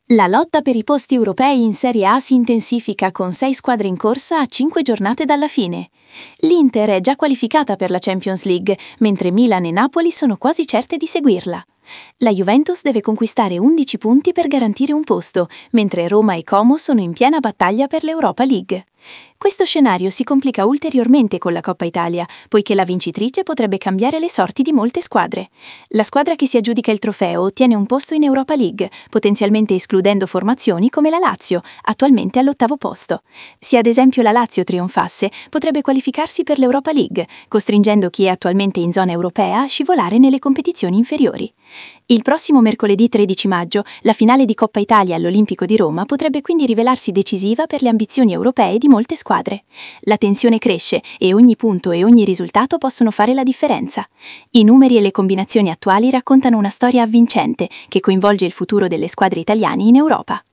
La lotta per i posti europei in Serie A si intensifica con 6 squadre in corsa a 5 giornate dalla fine. L'Inter è già qualificata per la Champions League, mentre Milan e Napoli sono quasi certe di seguirla. La Juventus deve conquistare 11 punti per garantire un posto, mentre Roma e Como sono in piena battaglia per l'Europa League. Questo scenario si complica ulteriormente con la Coppa Italia, poiché la vincitrice potrebbe cambiare le sorti di molte squadre. La squadra che si aggiudica il trofeo ottiene un posto in Europa League, potenzialmente escludendo formazioni come la Lazio, attualmente all'8° posto. Se ad esempio la Lazio trionfasse, potrebbe qualificarsi per l'Europa League, costringendo chi è attualmente in zona europea a scivolare nelle competizioni inferiori. Il prossimo mercoledì 13 maggio, la finale di Coppa Italia all'Olimpico di Roma potrebbe quindi rivelarsi decisiva per le ambizioni europee di molte squadre. La tensione cresce e ogni punto e ogni risultato possono fare la differenza. I numeri e le combinazioni attuali raccontano una storia avvincente che coinvolge il futuro delle squadre italiane in Europa.